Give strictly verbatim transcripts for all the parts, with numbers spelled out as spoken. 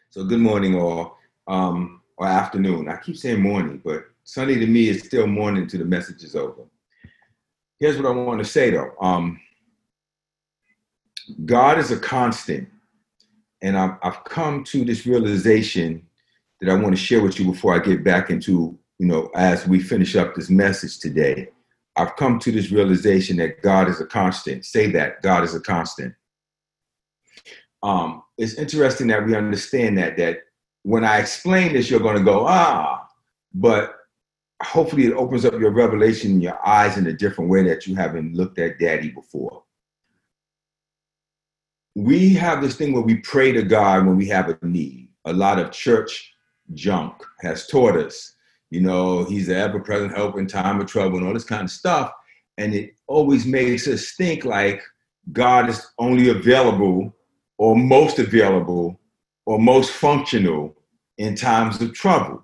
So good morning all, um, or afternoon. I keep saying morning, but Sunday to me is still morning till the message is over. Here's what I want to say though. Um, God is a constant, and I've, I've come to this realization that I want to share with you before I get back into, you know, as we finish up this message today. I've come to this realization that God is a constant. Say that, God is a constant. Um, it's interesting that we understand that, that when I explain this, you're going to go, ah, but hopefully it opens up your revelation in your eyes in a different way that you haven't looked at Daddy before. We have this thing where we pray to God when we have a need. A lot of church junk has taught us, you know, he's the ever-present help in time of trouble and all this kind of stuff. And it always makes us think like God is only available or most available or most functional in times of trouble.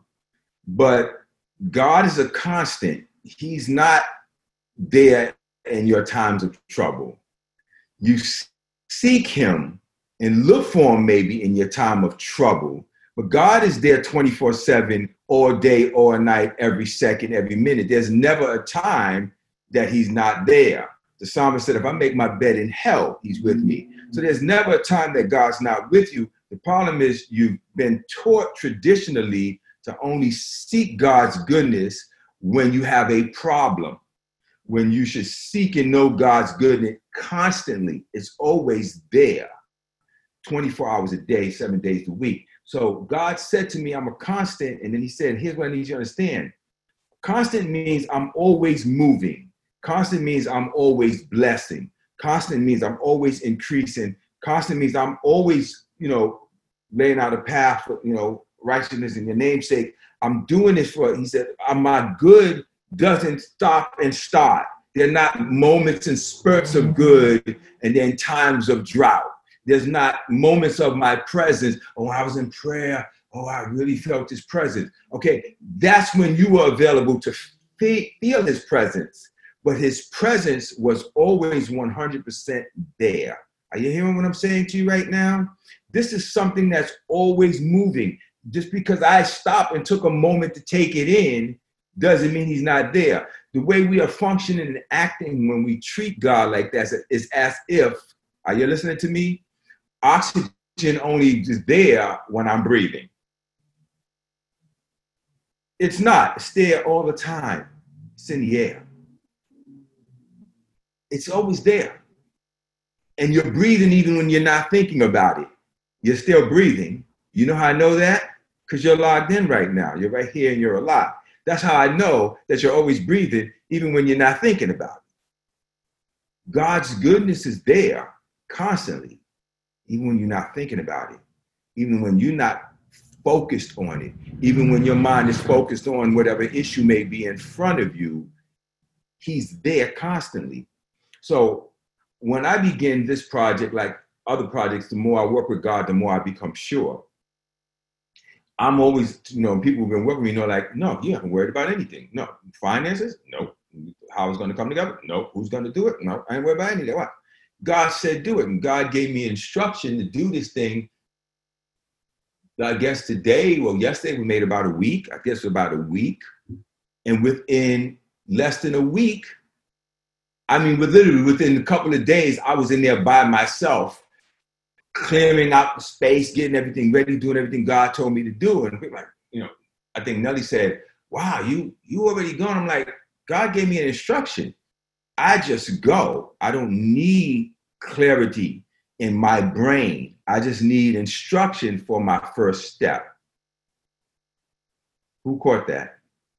But God is a constant. He's not there in your times of trouble. You seek him and look for him maybe in your time of trouble, but God is there twenty-four seven, all day, all night, every second, every minute. There's never a time that he's not there. The psalmist said, if I make my bed in hell, he's with me. So there's never a time that God's not with you. The problem is you've been taught traditionally to only seek God's goodness when you have a problem, when you should seek and know God's goodness constantly. It's always there, twenty-four hours a day, seven days a week. So God said to me, I'm a constant. And then he said, here's what I need you to understand. Constant means I'm always moving. Constant means I'm always blessing. Constant means I'm always increasing. Constant means I'm always, you know, laying out a path for, you know, righteousness in your namesake. I'm doing this for, he said, my good doesn't stop and start. They're not moments and spurts of good and then times of drought. There's not moments of my presence. Oh, I was in prayer. Oh, I really felt his presence. Okay, that's when you were available to feel his presence. But his presence was always one hundred percent there. Are you hearing what I'm saying to you right now? This is something that's always moving. Just because I stopped and took a moment to take it in doesn't mean he's not there. The way we are functioning and acting when we treat God like that is as if, are you listening to me? Oxygen only is there when I'm breathing. It's not. It's there all the time. It's in the air. It's always there. And you're breathing even when you're not thinking about it. You're still breathing. You know how I know that? Because you're logged in right now. You're right here and you're alive. That's how I know that you're always breathing even when you're not thinking about it. God's goodness is there constantly, even when you're not thinking about it, even when you're not focused on it, even when your mind is focused on whatever issue may be in front of you, he's there constantly. So when I begin this project, like other projects, the more I work with God, the more I become sure. I'm always, you know, people who've been working with me know, like, no, you haven't worried about anything. No. Finances? No. How it's going to come together? No. Who's going to do it? No. I ain't worried about anything. What? God said do it. And God gave me instruction to do this thing. I guess today, well, yesterday we made about a week. I guess about a week. And within less than a week, I mean, with literally within a couple of days, I was in there by myself, clearing out the space, getting everything ready, doing everything God told me to do. And people like, you know, I think Nelly said, wow, you you already gone. I'm like, God gave me an instruction. I just go. I don't need clarity in my brain. I just need instruction for my first step. Who caught that?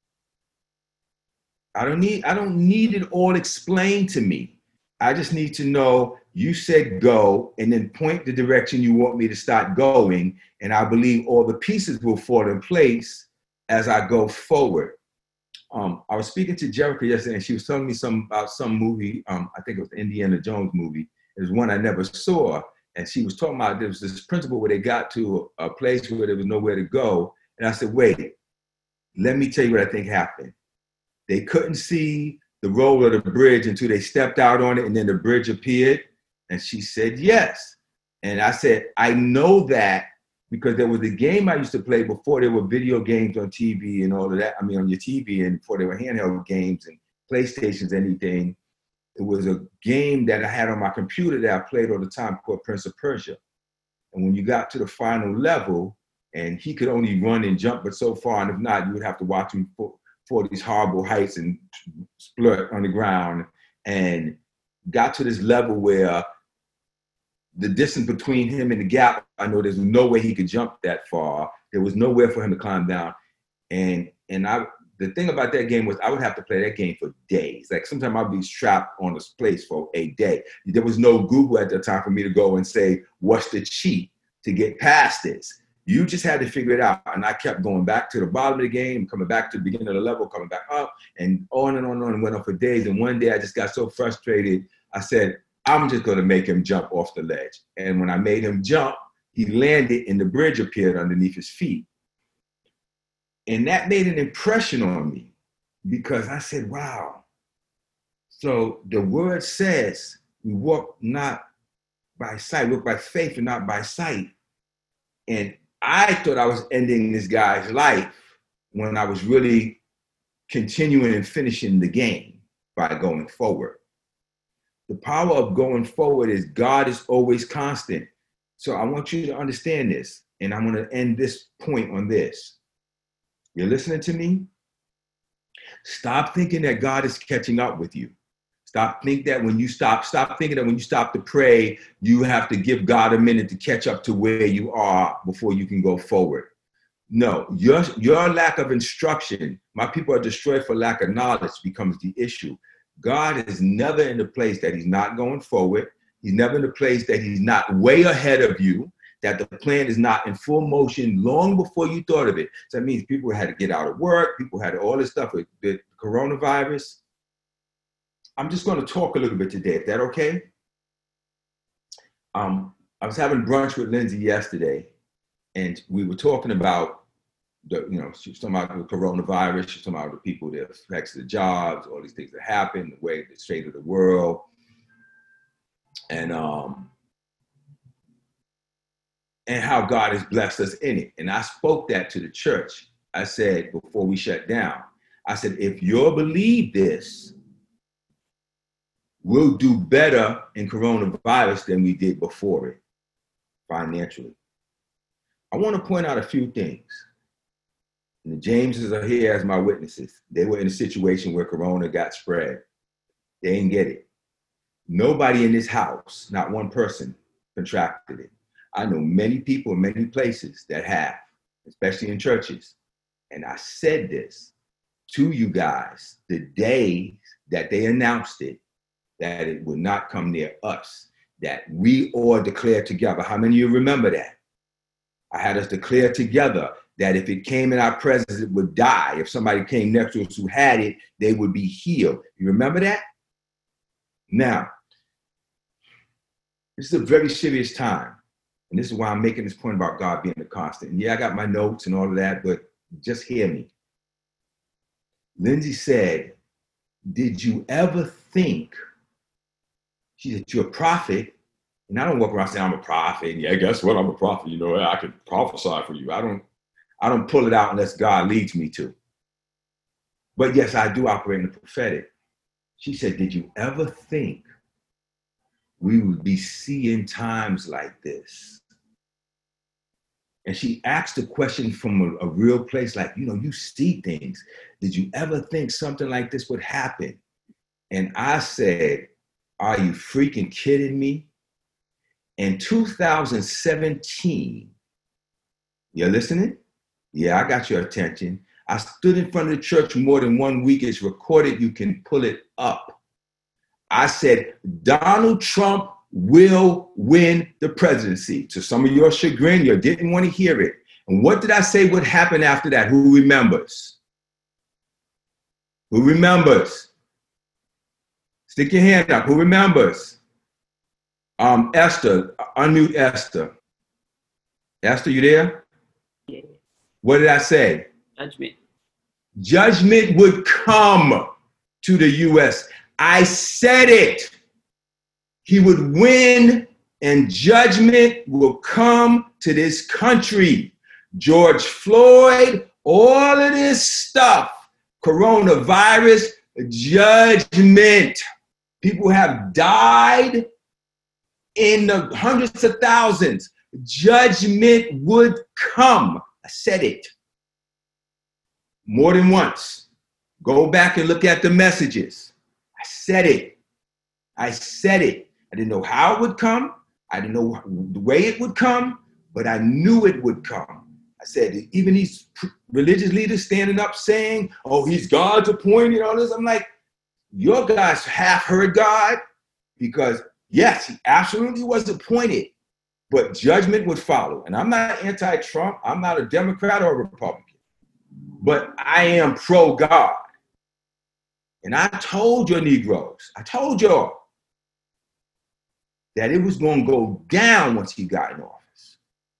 I don't need, I don't need it all explained to me. I just need to know you said go and then point the direction you want me to start going. And I believe all the pieces will fall in place as I go forward. Um, I was speaking to Jerica yesterday and she was telling me some about some movie. Um, I think it was the Indiana Jones movie. It was one I never saw. And she was talking about there was this principle where they got to a, a place where there was nowhere to go. And I said, wait, let me tell you what I think happened. They couldn't see the roll of the bridge until they stepped out on it and then the bridge appeared. And she said, yes. And I said, I know that because there was a game I used to play before there were video games on T V and all of that. I mean, on your T V, and before there were handheld games and PlayStations, anything. It was a game that I had on my computer that I played all the time called Prince of Persia. And when you got to the final level, and he could only run and jump but so far, and if not, you would have to watch him for, for these horrible heights and splurt on the ground, and got to this level where the distance between him and the gap, I know there's no way he could jump that far. There was nowhere for him to climb down. And and I the thing about that game was I would have to play that game for days. Like sometimes I'd be trapped on this place for a day. There was no Google at the time for me to go and say, what's the cheat to get past this? You just had to figure it out. And I kept going back to the bottom of the game, coming back to the beginning of the level, coming back up, and on and on and on, and went on for days. And one day I just got so frustrated, I said, I'm just gonna make him jump off the ledge. And when I made him jump, he landed and the bridge appeared underneath his feet. And that made an impression on me because I said, wow. So the word says we walk not by sight, we walk by faith and not by sight. And I thought I was ending this guy's life when I was really continuing and finishing the game by going forward. The power of going forward is God is always constant. So I want you to understand this, and I'm going to end this point on this. You're listening to me? Stop thinking that God is catching up with you. Stop thinking that when you stop, stop thinking that when you stop to pray, you have to give God a minute to catch up to where you are before you can go forward. No, your, your lack of instruction, my people are destroyed for lack of knowledge, becomes the issue. God is never in the place that he's not going forward. He's never in the place that he's not way ahead of you, that the plan is not in full motion long before you thought of it. So that means people had to get out of work. People had all this stuff with the coronavirus. I'm just going to talk a little bit today. Is that okay? Um, I was having brunch with Lindsay yesterday, and we were talking about the, you know, she was talking about the coronavirus. She was talking about the people that affects the jobs, all these things that happen, the way, the state of the world. And, um, and how God has blessed us in it. And I spoke that to the church. I said, before we shut down, I said, if you'll believe this, we'll do better in coronavirus than we did before it, financially. I want to point out a few things. And the Jameses are here as my witnesses. They were in a situation where corona got spread. They didn't get it. Nobody in this house, not one person, contracted it. I know many people in many places that have, especially in churches. And I said this to you guys the day that they announced it, that it would not come near us, that we all declared together. How many of you remember that? I had us declare together that if it came in our presence, it would die. If somebody came next to us who had it, they would be healed. You remember that? Now, this is a very serious time. And this is why I'm making this point about God being the constant. And yeah, I got my notes and all of that, but just hear me. Lindsay said, did you ever think, she said, you're a prophet, and I don't walk around saying I'm a prophet. Yeah, guess what? I'm a prophet. You know, I can prophesy for you. I don't, I don't pull it out unless God leads me to. But yes, I do operate in the prophetic. She said, did you ever think we would be seeing times like this? And she asked the question from a, a real place, like, you know, you see things. Did you ever think something like this would happen? And I said, are you freaking kidding me? In two thousand seventeen, you're listening? Yeah, I got your attention. I stood in front of the church more than one week. It's recorded. You can pull it up. I said, Donald Trump will win the presidency. To some of your chagrin, you didn't want to hear it. And what did I say would happen after that? Who remembers? Who remembers? Stick your hand up. Who remembers? Um, Esther, unmute Esther. Esther, you there? Yeah. What did I say? Judgment. Judgment would come to the U S. I said it. He would win and judgment will come to this country. George Floyd, all of this stuff, coronavirus, judgment. People have died in the hundreds of thousands. Judgment would come. I said it more than once. Go back and look at the messages. I said it. I said it. I didn't know how it would come. I didn't know the way it would come, but I knew it would come. I said, even these religious leaders standing up saying, oh, he's God's appointed, all this. I'm like, your guys half heard God, because yes, he absolutely was appointed, but judgment would follow. And I'm not anti-Trump. I'm not a Democrat or a Republican, but I am pro-God. And I told your Negroes, I told y'all that it was going to go down once he got in office.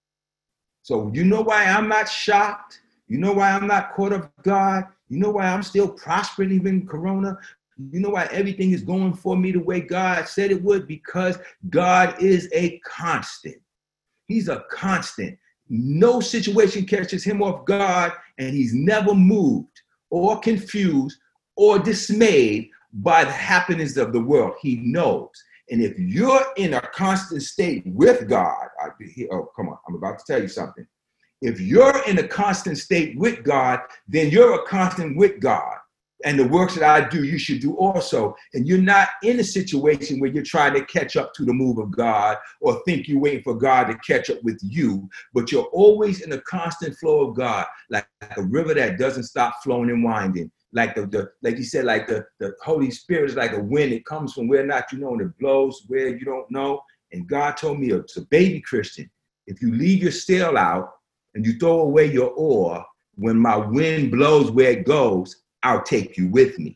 So you know why I'm not shocked? You know why I'm not caught off guard? You know why I'm still prospering even in Corona? You know why everything is going for me the way God said it would? Because God is a constant. He's a constant. No situation catches him off guard, and he's never moved or confused or dismayed by the happenings of the world. He knows. And if you're in a constant state with God, I, oh, come on, I'm about to tell you something. If you're in a constant state with God, then you're a constant with God. And the works that I do, you should do also. And you're not in a situation where you're trying to catch up to the move of God or think you're waiting for God to catch up with you, but you're always in a constant flow of God, like a river that doesn't stop flowing and winding. Like the, the like he said, like the, the Holy Spirit is like a wind. It comes from where not you know, and it blows where you don't know. And God told me, it's a baby Christian, if you leave your sail out and you throw away your oar, when my wind blows where it goes, I'll take you with me.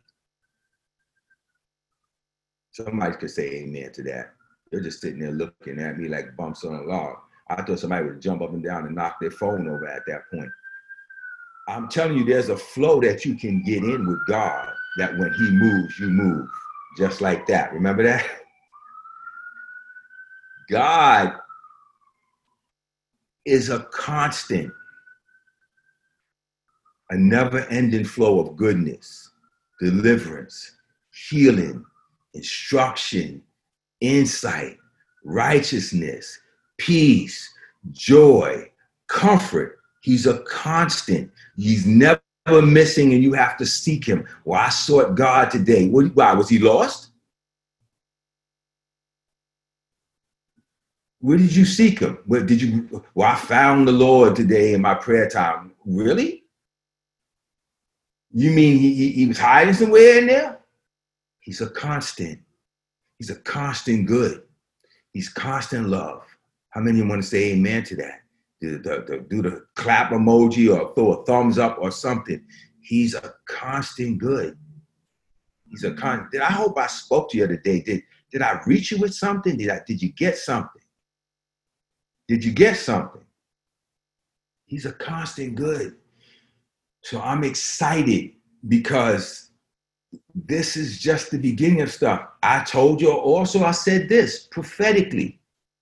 Somebody could say amen to that. They're just sitting there looking at me like bumps on a log. I thought somebody would jump up and down and knock their phone over at that point. I'm telling you, there's a flow that you can get in with God, that when he moves, you move. Just like that. Remember that? God is a constant, a never-ending flow of goodness, deliverance, healing, instruction, insight, righteousness, peace, joy, comfort. He's a constant. He's never missing, and you have to seek him. Well, I sought God today. What, why? Was he lost? Where did you seek him? Where did you? Well, I found the Lord today in my prayer time. Really? You mean he, he, he was hiding somewhere in there? He's a constant. He's a constant good. He's constant love. How many of you want to say amen to that? Do the, the, do the clap emoji or throw a thumbs up or something. He's a constant good. He's a constant. I hope I spoke to you today. Did, did I reach you with something? Did I, did you get something? Did you get something? He's a constant good. So I'm excited because this is just the beginning of stuff. I told you also, I said this prophetically.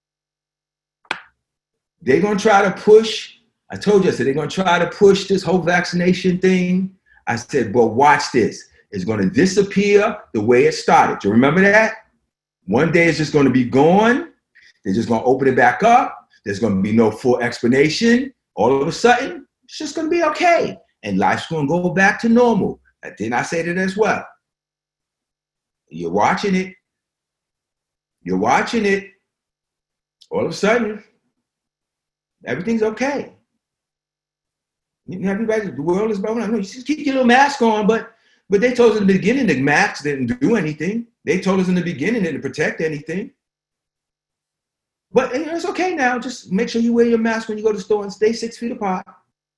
They're going to try to push. I told you, I said, they're going to try to push this whole vaccination thing. I said, well, watch this. It's going to disappear the way it started. You remember that? One day it's just going to be gone. They're just going to open it back up. There's going to be no full explanation. All of a sudden, it's just going to be okay. And life's going to go back to normal. Didn't I say that as well? You're watching it. You're watching it. All of a sudden, everything's okay. Everybody, the world is blowing up. No, you just keep your little mask on, but but they told us in the beginning the masks didn't do anything. They told us in the beginning it didn't protect anything. But it's okay now. Just make sure you wear your mask when you go to the store and stay six feet apart.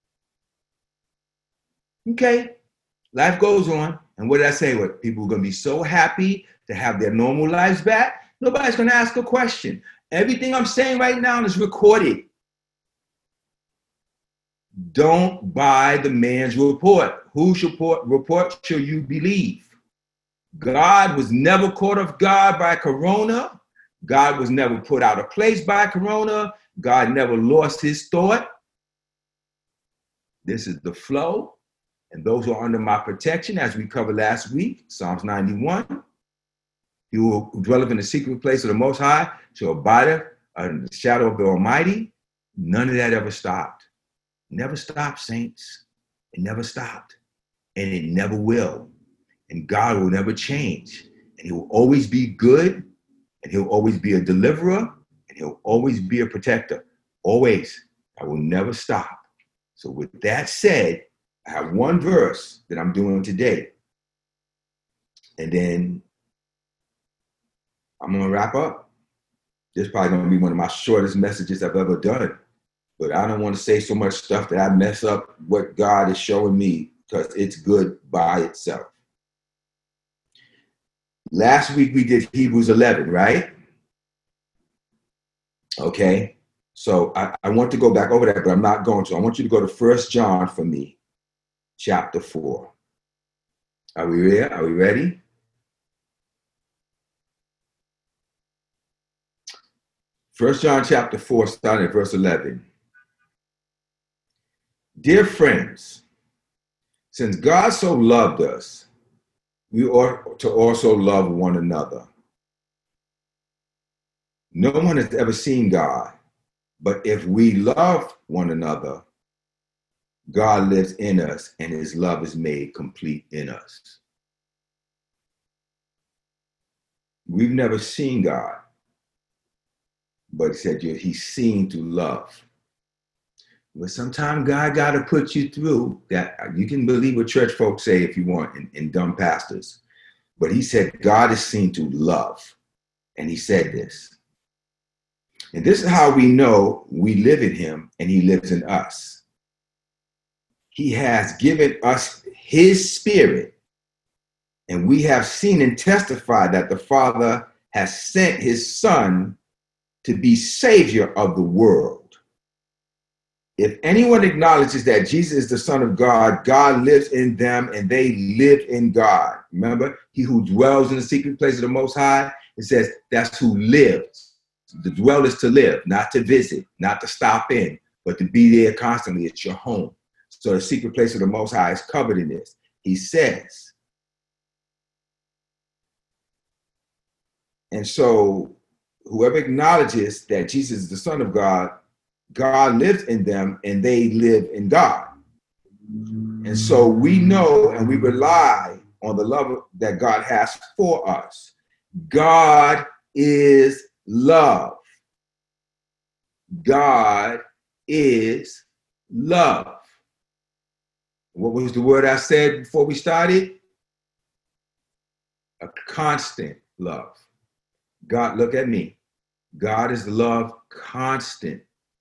Okay, life goes on. And what did I say? What, people are going to be so happy to have their normal lives back? Nobody's going to ask a question. Everything I'm saying right now is recorded. Don't buy the man's report. Whose report, report shall you believe? God was never caught off guard by Corona. God was never put out of place by Corona. God never lost his thought. This is the flow. And those who are under my protection, as we covered last week, Psalms ninety-one, he who dwelleth in the secret place of the Most High shall abide under the shadow of the Almighty. None of that ever stopped. Never stopped, saints. It never stopped. And it never will. And God will never change. And he will always be good. And he'll always be a deliverer. And he'll always be a protector. Always. I will never stop. So with that said, I have one verse that I'm doing today. And then I'm going to wrap up. This is probably going to be one of my shortest messages I've ever done. But I don't want to say so much stuff that I mess up what God is showing me, because it's good by itself. Last week we did Hebrews eleven, right? Okay. So I, I want to go back over that, but I'm not going to. I want you to go to First John for me, chapter four. Are we there? Are we ready? First John chapter four, starting at verse eleven. Dear friends, since God so loved us, we ought to also love one another. No one has ever seen God, but if we love one another, God lives in us and his love is made complete in us. We've never seen God, but he said he's seen to love. But sometimes God got to put you through that. You can believe what church folks say if you want, and, and dumb pastors. But he said God is seen to love. And he said this. And this is how we know we live in him and he lives in us. He has given us his spirit. And we have seen and testified that the Father has sent his Son to be Savior of the world. If anyone acknowledges that Jesus is the Son of God, God lives in them and they live in God. Remember, he who dwells in the secret place of the Most High, it says that's who lives. The dwell is to live, not to visit, not to stop in, but to be there constantly. It's your home. So the secret place of the Most High is covered in this. He says. And so whoever acknowledges that Jesus is the Son of God, God lives in them and they live in God. And so we know and we rely on the love that God has for us. God is love. God is love. What was the word I said before we started? A constant love. God, look at me. God is love constant.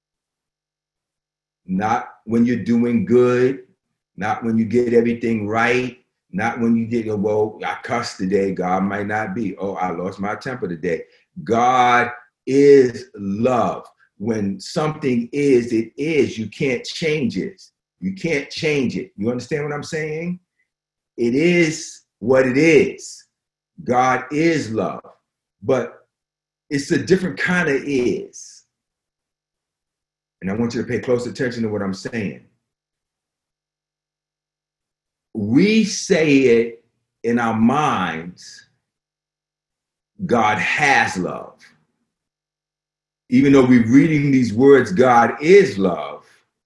Not when you're doing good, not when you get everything right, not when you get, well, I cussed today, God might not be. Oh, I lost my temper today. God is love. When something is, it is. You can't change it. You can't change it. You understand what I'm saying? It is what it is. God is love. But it's a different kind of is. And I want you to pay close attention to what I'm saying. We say it in our minds, God has love. Even though we're reading these words, God is love,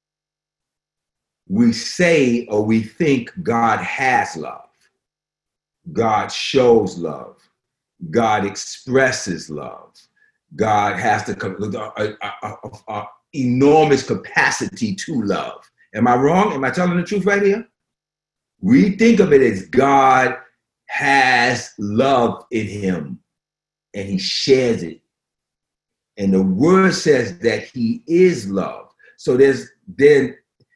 we say or we think God has love. God shows love. God expresses love. God has the a, a, a, a enormous capacity to love. Am I wrong? Am I telling the truth right here? We think of it as God has love in him and he shares it. And the word says that he is love. So there's then,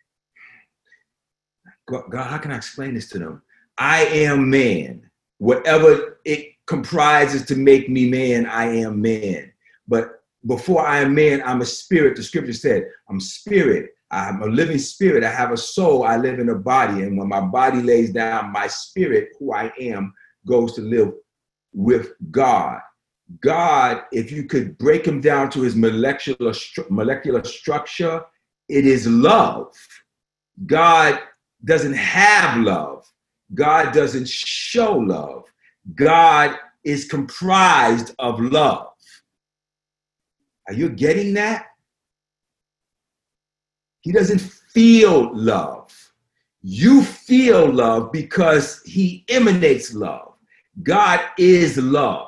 God, how can I explain this to them? I am man. Whatever it comprises to make me man, I am man. But before I am man, I'm a spirit. The scripture said, I'm spirit. I'm a living spirit. I have a soul. I live in a body. And when my body lays down, my spirit, who I am, goes to live with God. God, if you could break him down to his molecular, molecular structure, it is love. God doesn't have love. God doesn't show love. God is comprised of love. Are you getting that? He doesn't feel love. You feel love because he emanates love. God is love.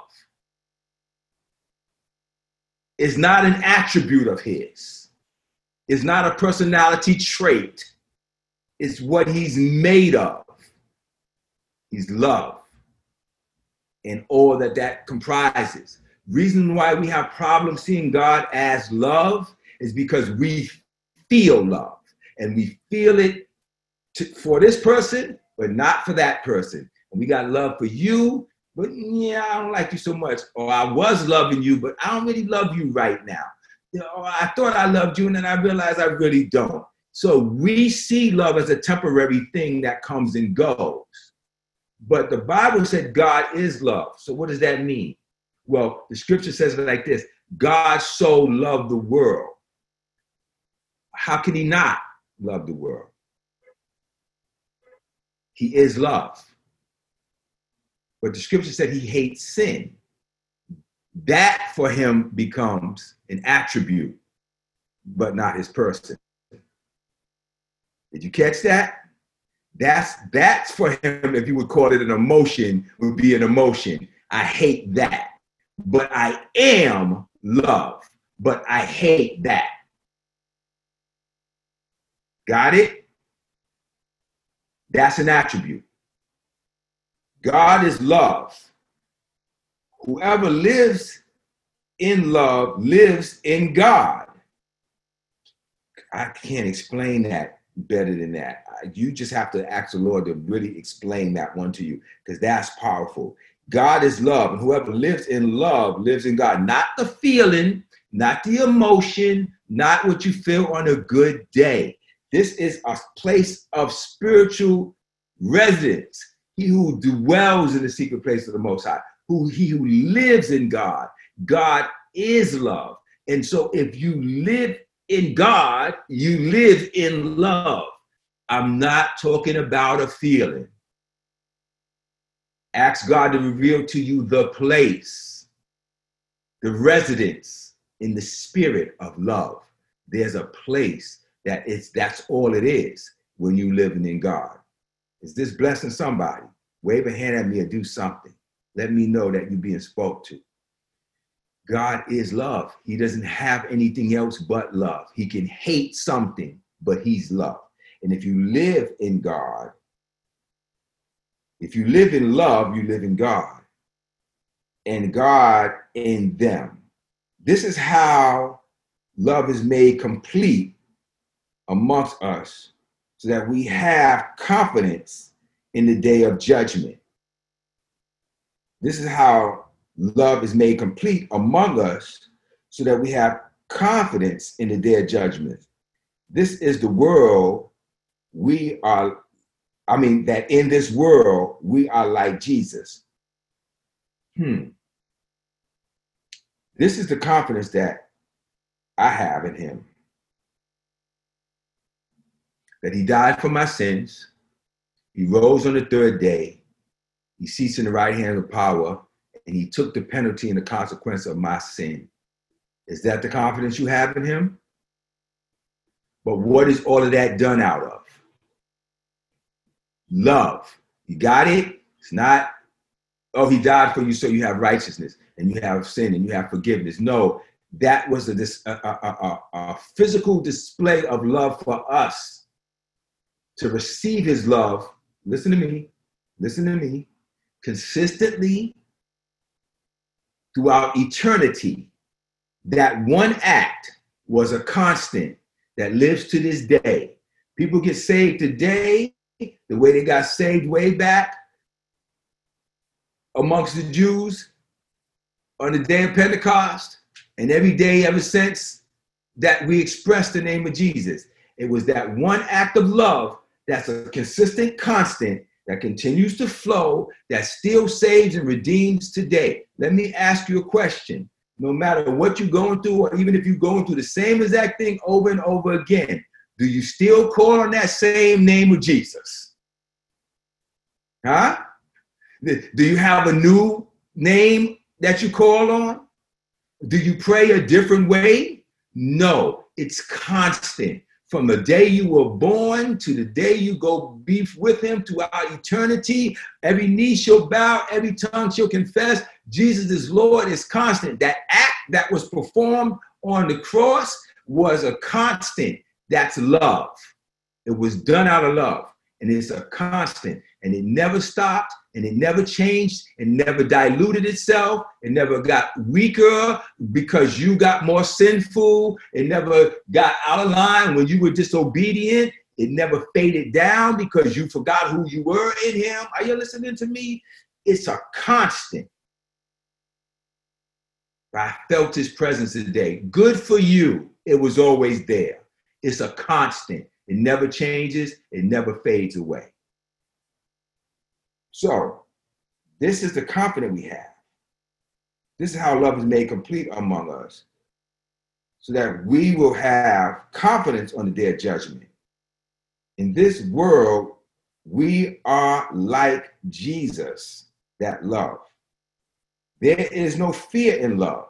It's not an attribute of his. It's not a personality trait. It's what he's made of. He's love and all that that comprises. Reason why we have problems seeing God as love is because we feel love, and we feel it to, for this person, but not for that person. And we got love for you, but yeah, I don't like you so much. Or I was loving you, but I don't really love you right now. You know, I thought I loved you, and then I realized I really don't. So we see love as a temporary thing that comes and goes. But the Bible said God is love. So what does that mean? Well, the scripture says it like this: God so loved the world. How can he not love the world? He is love. But the scripture said he hates sin. That for him becomes an attribute, but not his person. Did you catch that? That's, that's for him, if you would call it an emotion, would be an emotion. I hate that. But I am love. But I hate that. Got it? That's an attribute. God is love. Whoever lives in love lives in God. I can't explain that better than that. You just have to ask the Lord to really explain that one to you, because that's powerful. God is love, and whoever lives in love lives in God. Not the feeling, not the emotion, not what you feel on a good day. This is a place of spiritual residence. He who dwells in the secret place of the Most High, who he who lives in God. God is love. And so if you live in God, you live in love. I'm not talking about a feeling. Ask God to reveal to you the place, the residence in the spirit of love. There's a place that it's, that's all it is when you living in God. Is this blessing somebody? Wave a hand at me or do something. Let me know that you're being spoke to. God is love. He doesn't have anything else but love. He can hate something, but he's love. And if you live in God, if you live in love, you live in God, and God in them. This is how love is made complete amongst us, so that we have confidence in the day of judgment. This is how love is made complete among us, so that we have confidence in the day of judgment. This is the world we are, I mean, that in this world, we are like Jesus. Hmm. This is the confidence that I have in him. That he died for my sins. He rose on the third day. He sits in the right hand of power, and he took the penalty and the consequence of my sin. Is that the confidence you have in him? But what is all of that done out of? Love. You got it? It's not, oh, he died for you so you have righteousness and you have sin and you have forgiveness. No, that was a, a, a, a, a physical display of love for us to receive his love. Listen to me. Listen to me. Consistently throughout eternity. That one act was a constant that lives to this day. People get saved today the way they got saved way back amongst the Jews on the day of Pentecost, and every day ever since that we expressed the name of Jesus. It was that one act of love that's a consistent constant that continues to flow, that still saves and redeems today. Let me ask you a question. No matter what you're going through, or even if you're going through the same exact thing over and over again, do you still call on that same name of Jesus? Huh? Do you have a new name that you call on? Do you pray a different way? No, it's constant. From the day you were born to the day you go be with him throughout eternity, every knee shall bow, every tongue shall confess Jesus is Lord. Is constant. That act that was performed on the cross was a constant. That's love. It was done out of love. And it's a constant. And it never stopped. And it never changed. It never diluted itself. It never got weaker because you got more sinful. It never got out of line when you were disobedient. It never faded down because you forgot who you were in him. Are you listening to me? It's a constant. I felt his presence today. Good for you. It was always there. It's a constant. It never changes. It never fades away. So this is the confidence we have. This is how love is made complete among us, so that we will have confidence on the day of judgment. In this world, we are like Jesus, that love. There is no fear in love.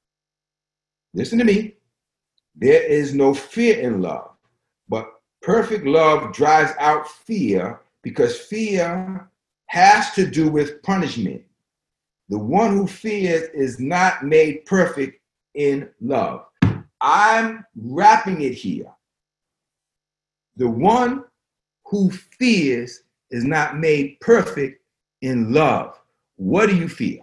Listen to me. There is no fear in love, but perfect love drives out fear, because fear has to do with punishment. The one who fears is not made perfect in love. I'm wrapping it here. The one who fears is not made perfect in love. What do you fear?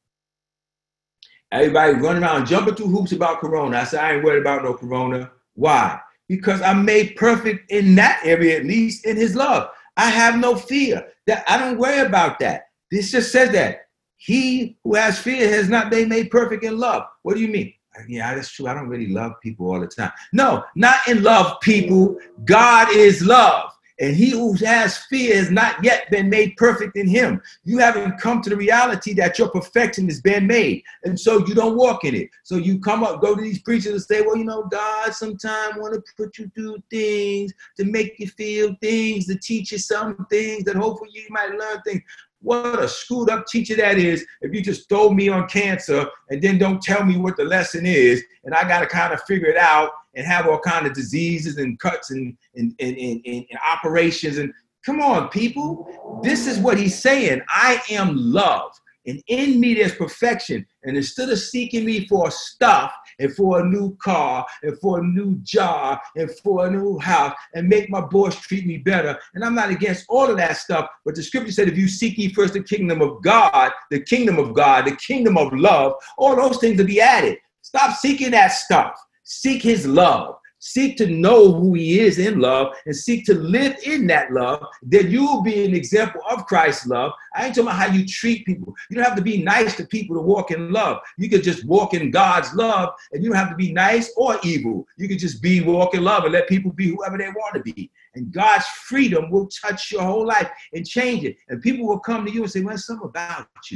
Everybody running around jumping through hoops about corona. I said, I ain't worried about no corona. Why? Because I'm made perfect in that area, at least in his love. I have no fear. That I don't worry about that. This just says that he who has fear has not been made perfect in love. What do you mean? Yeah, that's true. I don't really love people all the time. No, not in love, people. God is love. And he who has fear has not yet been made perfect in him. You haven't come to the reality that your perfection has been made. And so you don't walk in it. So you come up, go to these preachers and say, well, you know, God sometimes want to put you through things to make you feel things, to teach you some things that hopefully you might learn things. What a screwed up teacher that is if you just throw me on cancer and then don't tell me what the lesson is, and I got to kind of figure it out and have all kind of diseases and cuts and, and, and, and, and, and operations. And come on, people. This is what he's saying. I am love. And in me there's perfection. And instead of seeking me for stuff and for a new car and for a new job and for a new house and make my boss treat me better, and I'm not against all of that stuff, but the scripture said if you seek ye first the kingdom of God, the kingdom of God, the kingdom of love, all those things will be added. Stop seeking that stuff. Seek his love. Seek to know who he is in love and seek to live in that love. Then you will be an example of Christ's love. I ain't talking about how you treat people. You don't have to be nice to people to walk in love. You could just walk in God's love, and you don't have to be nice or evil. You could just be walk in love and let people be whoever they want to be. And God's freedom will touch your whole life and change it. And people will come to you and say, well, there's something about you.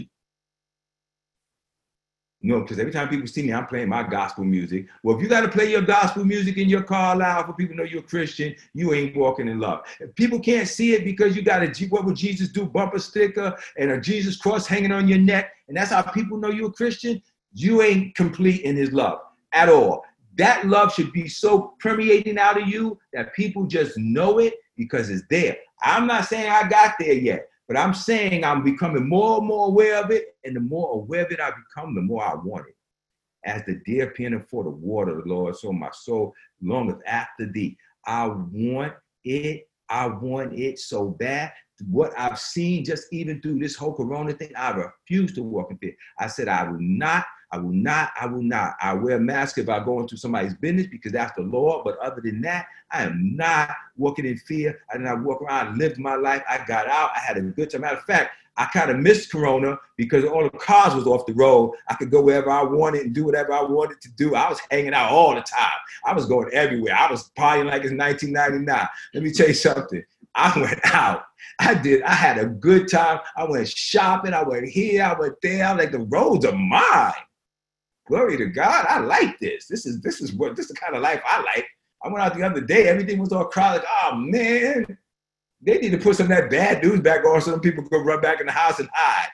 No, because every time people see me, I'm playing my gospel music. Well, if you got to play your gospel music in your car loud for people to know you're a Christian, you ain't walking in love. If people can't see it because you got a, what would Jesus do, bumper sticker and a Jesus cross hanging on your neck, and that's how people know you're a Christian, you ain't complete in his love at all. That love should be so permeating out of you that people just know it because it's there. I'm not saying I got there yet. But I'm saying I'm becoming more and more aware of it, and the more aware of it I become, the more I want it. As the deer panteth for the water, Lord, so my soul longeth after thee. I want it. I want it so bad. What I've seen just even through this whole corona thing, I refuse to walk in fear. I said, I will not, I will not, I will not. I wear a mask if I go into somebody's business because that's the Lord. But other than that, I am not walking in fear. I did not walk around, I lived my life. I got out. I had a good time. Matter of fact, I kind of missed corona because all the cars was off the road. I could go wherever I wanted and do whatever I wanted to do. I was hanging out all the time. I was going everywhere. I was partying like it's nineteen ninety-nine. Let me tell you something. I went out. I did. I had a good time. I went shopping. I went here. I went there. I'm like, the roads are mine. Glory to God. I like this. This is this is what this is the kind of life I like. I went out the other day. Everything was all crowded. Oh man, they need to put some of that bad news back on so some people could run back in the house and hide.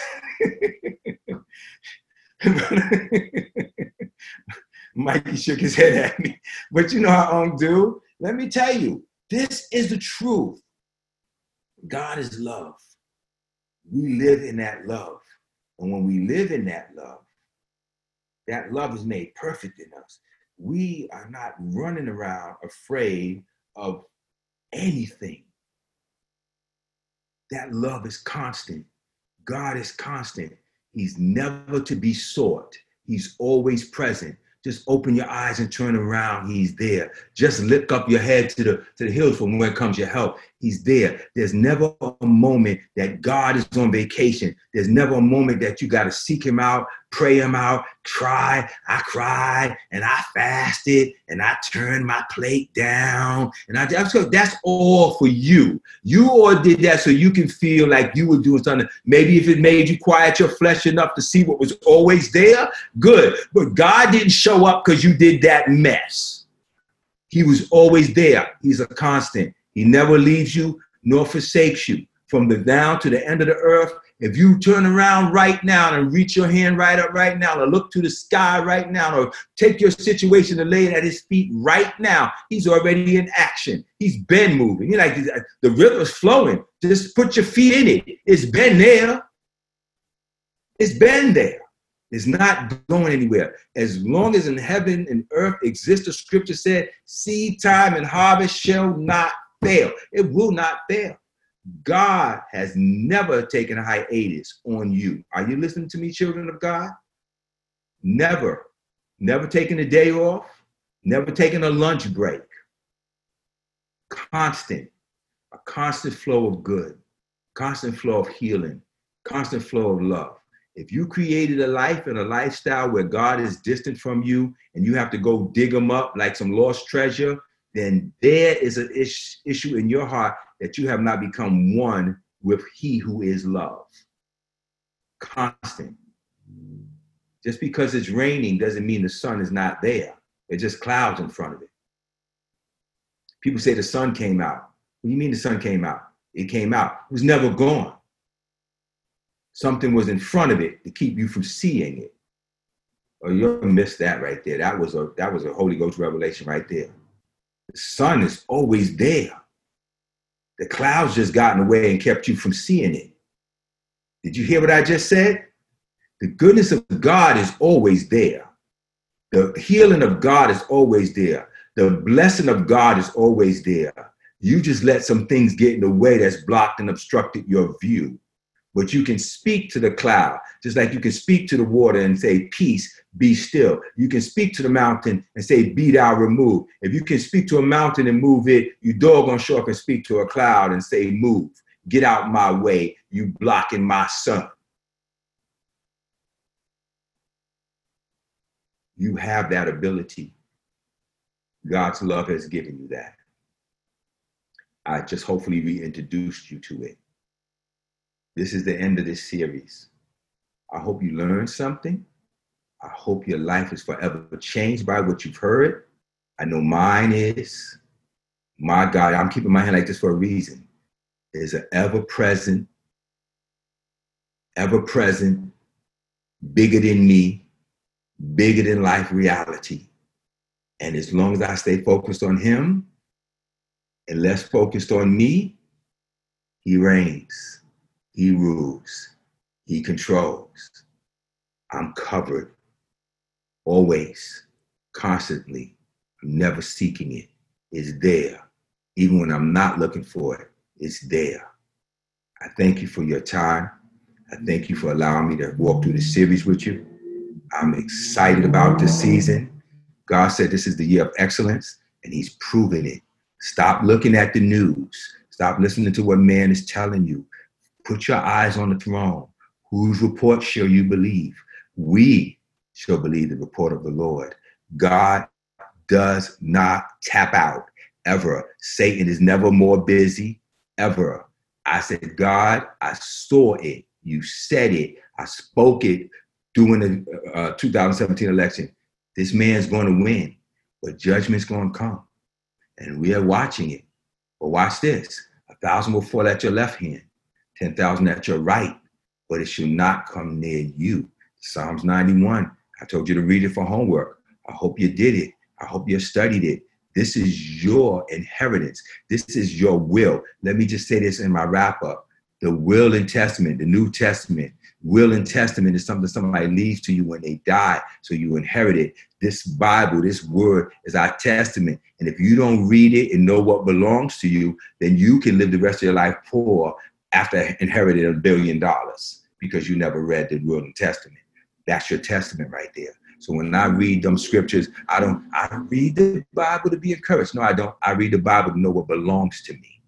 Mikey shook his head at me. But you know how I'm do? Let me tell you, this is the truth. God is love. We live in that love. And when we live in that love, that love is made perfect in us. We are not running around afraid of anything. That love is constant. God is constant. He's never to be sought. He's always present. Just open your eyes and turn around. He's there. Just lift up your head to the, to the hills from where comes your help. He's there. There's never a moment that God is on vacation. There's never a moment that you got to seek him out, pray him out, cry. I cried and I fasted and I turned my plate down. And I that's all for you. You all did that so you can feel like you were doing something. Maybe if it made you quiet your flesh enough to see what was always there, good. But God didn't show up because you did that mess. He was always there. He's a constant. He never leaves you nor forsakes you. From the down to the end of the earth, if you turn around right now and reach your hand right up right now or look to the sky right now or take your situation and lay it at his feet right now, he's already in action. He's been moving. You're like, the river's flowing. Just put your feet in it. It's been there. It's been there. It's not going anywhere. As long as in heaven and earth exists, the scripture said, seed time and harvest shall not fail. It will not fail. God has never taken a hiatus on you. Are you listening to me, children of God? Never. Never taking a day off. Never taking a lunch break. Constant. A constant flow of good. Constant flow of healing. Constant flow of love. If you created a life and a lifestyle where God is distant from you and you have to go dig him up like some lost treasure, then there is an ish, issue in your heart that you have not become one with he who is love. Constant. Just because it's raining doesn't mean the sun is not there. It's just clouds in front of it. People say the sun came out. What do you mean the sun came out? It came out. It was never gone. Something was in front of it to keep you from seeing it. Oh, you missed that right there. That was a that was a Holy Ghost revelation right there. The sun is always there. The clouds just got in the way and kept you from seeing it. Did you hear what I just said? The goodness of God is always there. The healing of God is always there. The blessing of God is always there. You just let some things get in the way that's blocked and obstructed your view. But you can speak to the cloud, just like you can speak to the water and say, peace, be still. You can speak to the mountain and say, be thou removed. If you can speak to a mountain and move it, you doggone sure can speak to a cloud and say, move. Get out my way. You blocking my sun. You have that ability. God's love has given you that. I just hopefully reintroduced you to it. This is the end of this series. I hope you learned something. I hope your life is forever changed by what you've heard. I know mine is. My God, I'm keeping my hand like this for a reason. There's an ever-present, ever-present, bigger than me, bigger than life reality. And as long as I stay focused on him and less focused on me, he reigns. He rules. He controls. I'm covered. Always. Constantly. I'm never seeking it. It's there. Even when I'm not looking for it, it's there. I thank you for your time. I thank you for allowing me to walk through this series with you. I'm excited about this season. God said this is the year of excellence, and he's proven it. Stop looking at the news. Stop listening to what man is telling you. Put your eyes on the throne. Whose report shall you believe? We shall believe the report of the Lord. God does not tap out, ever. Satan is never more busy. ever. I said, God, I saw it. You said it. I spoke it during the uh, two thousand seventeen election. This man's going to win, but judgment's going to come. And we are watching it. But watch this. A thousand will fall at your left hand, ten thousand at your right, but it shall not come near you. Psalms ninety-one. I told you to read it for homework. I hope you did it. I hope you studied it. This is your inheritance. This is your will. Let me just say this in my wrap up. The will and testament, the New Testament, will and testament is something somebody leaves to you when they die, so you inherit it. This Bible, this word is our testament. And if you don't read it and know what belongs to you, then you can live the rest of your life poor after inheriting a billion dollars because you never read the will and testament. That's your testament right there. So when I read them scriptures, I don't, I don't read the Bible to be encouraged. No, I don't. I read the Bible to know what belongs to me.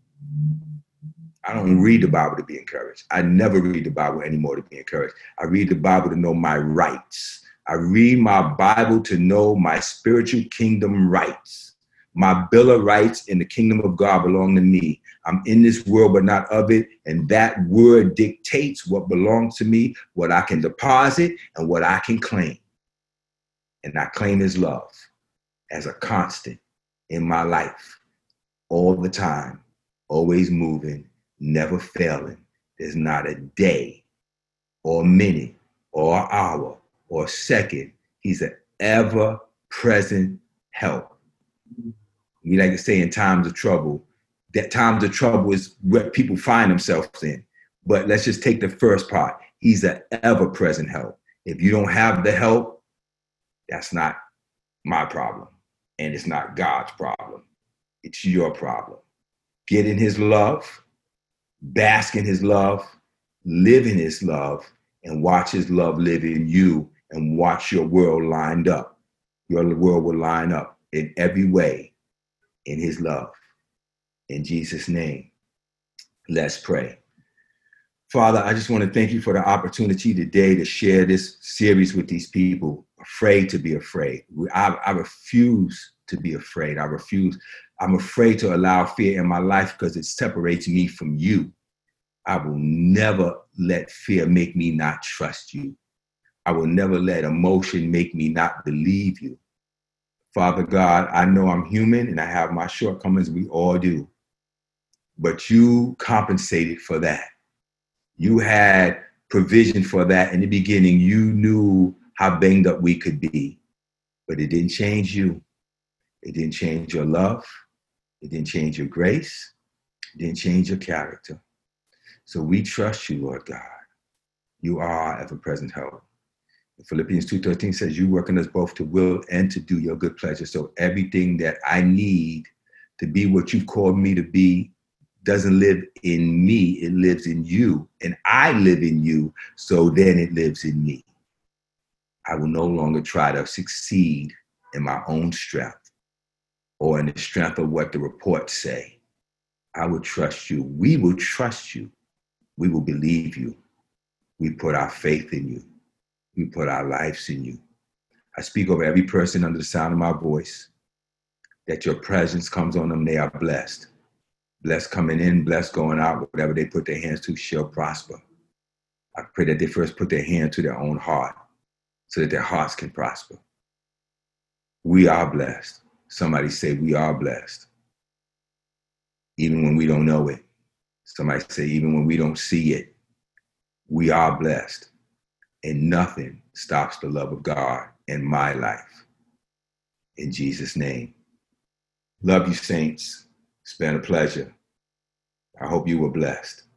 I don't read the Bible to be encouraged. I never read the Bible anymore to be encouraged. I read the Bible to know my rights. I read my Bible to know my spiritual kingdom rights. My bill of rights in the kingdom of God belong to me. I'm in this world, but not of it. And that word dictates what belongs to me, what I can deposit, and what I can claim. And I claim his love as a constant in my life, all the time, always moving, never failing. There's not a day or minute or hour or second. He's an ever-present help. We like to say in times of trouble, that times of trouble is what people find themselves in. But let's just take the first part. He's an ever-present help. If you don't have the help, that's not my problem. And it's not God's problem. It's your problem. Get in his love, bask in his love, live in his love, and watch his love live in you, and watch your world lined up. Your world will line up in every way in his love. In Jesus' name, let's pray. Father, I just want to thank you for the opportunity today to share this series with these people, afraid to be afraid. I, I refuse to be afraid. I refuse. I'm afraid to allow fear in my life because it separates me from you. I will never let fear make me not trust you. I will never let emotion make me not believe you. Father God, I know I'm human and I have my shortcomings. We all do. But you compensated for that. You had provision for that in the beginning. You knew how banged up we could be, but it didn't change you. It didn't change your love. It didn't change your grace. It didn't change your character. So we trust you, Lord God. You are our ever-present help. Philippians two thirteen says, you work in us both to will and to do your good pleasure. So everything that I need to be what you've called me to be doesn't live in me, it lives in you. And I live in you, so then it lives in me. I will no longer try to succeed in my own strength or in the strength of what the reports say. I will trust you. We will trust you. We will believe you. We put our faith in you. We put our lives in you. I speak over every person under the sound of my voice, that your presence comes on them. They are blessed. Blessed coming in, blessed going out. Whatever they put their hands to shall prosper. I pray that they first put their hand to their own heart so that their hearts can prosper. We are blessed. Somebody say we are blessed. Even when we don't know it. Somebody say even when we don't see it. We are blessed. And nothing stops the love of God in my life. In Jesus' name. Love you, saints. It's been a pleasure. I hope you were blessed.